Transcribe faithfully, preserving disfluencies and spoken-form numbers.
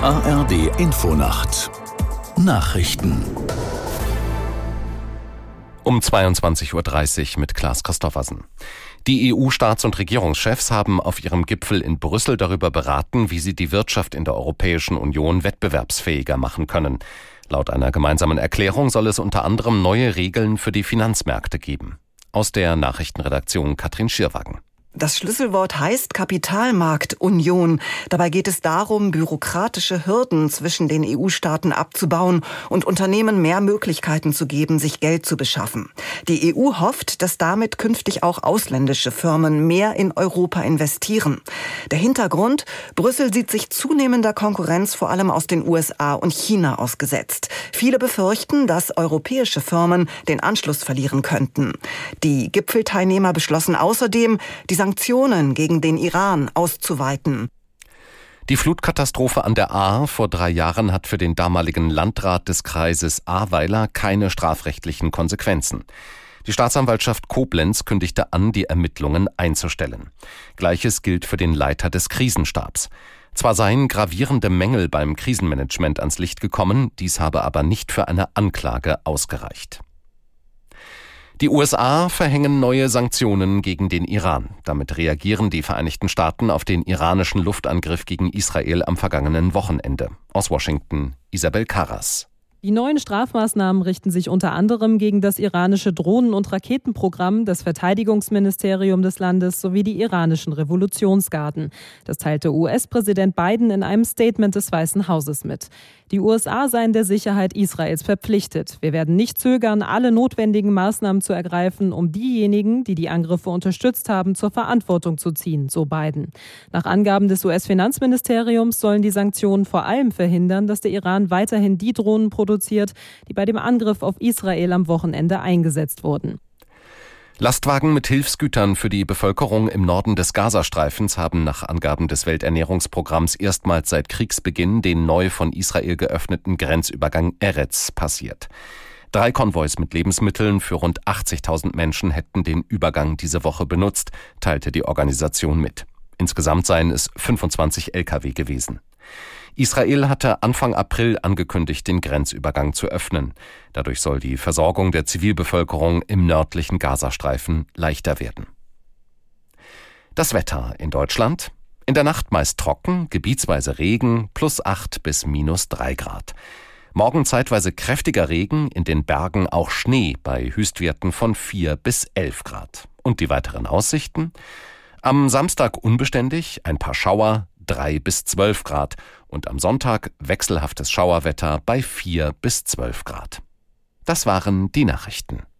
A R D Infonacht Nachrichten um zweiundzwanzig Uhr dreißig mit Klaas Christoffersen. Die E U-Staats- und Regierungschefs haben auf ihrem Gipfel in Brüssel darüber beraten, wie sie die Wirtschaft in der Europäischen Union wettbewerbsfähiger machen können. Laut einer gemeinsamen Erklärung soll es unter anderem neue Regeln für die Finanzmärkte geben. Aus der Nachrichtenredaktion Katrin Schirwagen. Das Schlüsselwort heißt Kapitalmarktunion. Dabei geht es darum, bürokratische Hürden zwischen den E U-Staaten abzubauen und Unternehmen mehr Möglichkeiten zu geben, sich Geld zu beschaffen. Die E U hofft, dass damit künftig auch ausländische Firmen mehr in Europa investieren. Der Hintergrund: Brüssel sieht sich zunehmender Konkurrenz vor allem aus den U S A und China ausgesetzt. Viele befürchten, dass europäische Firmen den Anschluss verlieren könnten. Die Gipfelteilnehmer beschlossen außerdem, die Sanktionen gegen den Iran auszuweiten. Die Flutkatastrophe an der Ahr vor drei Jahren hat für den damaligen Landrat des Kreises Ahrweiler keine strafrechtlichen Konsequenzen. Die Staatsanwaltschaft Koblenz kündigte an, die Ermittlungen einzustellen. Gleiches gilt für den Leiter des Krisenstabs. Zwar seien gravierende Mängel beim Krisenmanagement ans Licht gekommen, dies habe aber nicht für eine Anklage ausgereicht. Die U S A verhängen neue Sanktionen gegen den Iran. Damit reagieren die Vereinigten Staaten auf den iranischen Luftangriff gegen Israel am vergangenen Wochenende. Aus Washington, Isabel Karras. Die neuen Strafmaßnahmen richten sich unter anderem gegen das iranische Drohnen- und Raketenprogramm, das Verteidigungsministerium des Landes sowie die iranischen Revolutionsgarden. Das teilte U S-Präsident Biden in einem Statement des Weißen Hauses mit. Die U S A seien der Sicherheit Israels verpflichtet. Wir werden nicht zögern, alle notwendigen Maßnahmen zu ergreifen, um diejenigen, die die Angriffe unterstützt haben, zur Verantwortung zu ziehen, so Biden. Nach Angaben des U S-Finanzministeriums sollen die Sanktionen vor allem verhindern, dass der Iran weiterhin die Drohnen produziert, die bei dem Angriff auf Israel am Wochenende eingesetzt wurden. Lastwagen mit Hilfsgütern für die Bevölkerung im Norden des Gazastreifens haben nach Angaben des Welternährungsprogramms erstmals seit Kriegsbeginn den neu von Israel geöffneten Grenzübergang Erez passiert. Drei Konvois mit Lebensmitteln für rund achtzigtausend Menschen hätten den Übergang diese Woche benutzt, teilte die Organisation mit. Insgesamt seien es fünfundzwanzig L K W gewesen. Israel hatte Anfang April angekündigt, den Grenzübergang zu öffnen. Dadurch soll die Versorgung der Zivilbevölkerung im nördlichen Gazastreifen leichter werden. Das Wetter in Deutschland: In der Nacht meist trocken, gebietsweise Regen, plus acht bis minus drei Grad. Morgen zeitweise kräftiger Regen, in den Bergen auch Schnee bei Höchstwerten von vier bis elf Grad. Und die weiteren Aussichten: Am Samstag unbeständig, ein paar Schauer, drei bis zwölf Grad. Und am Sonntag wechselhaftes Schauerwetter bei vier bis zwölf Grad. Das waren die Nachrichten.